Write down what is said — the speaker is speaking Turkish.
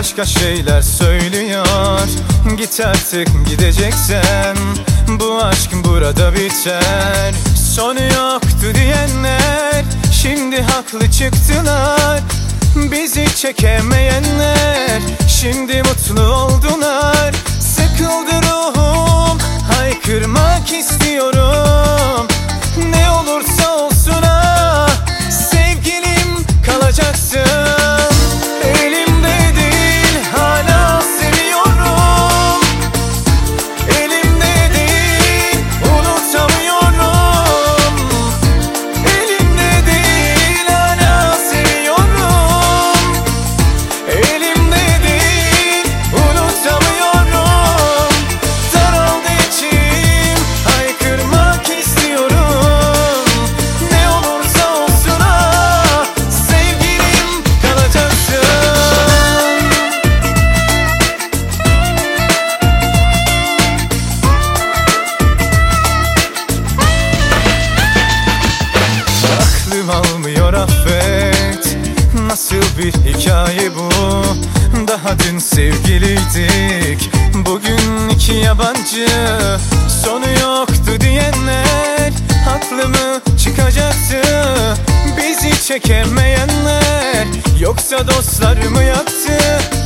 başka şeyler söylüyor. Git artık, gideceksen bu aşk burada biter. Sonu yoktu diyenler şimdi haklı çıktılar. Bizi çekemeyenler şimdi mutlu oldular. Sıkıldı ruhum, haykırmak istiyorum. Ne olursa olsun ah, sevgilim kalacaksın. Elimde değil, hala seviyorum. Elimde değil, unutamıyorum. Elimde değil, hala seviyorum. Elimde değil, unutamıyorum. Daraldı içim, haykırmak istiyorum. Ne olursa olsun ah, sevgilim kalacaksın. Aklım almıyor, affet. Nasıl bir hikaye bu? Daha dün sevgiliydik, bugün iki yabancı. Sonu yoktu diyenler haklı mı çıkacaktı? Bizi çekemeyenler yoksa dostlar mı yaktı?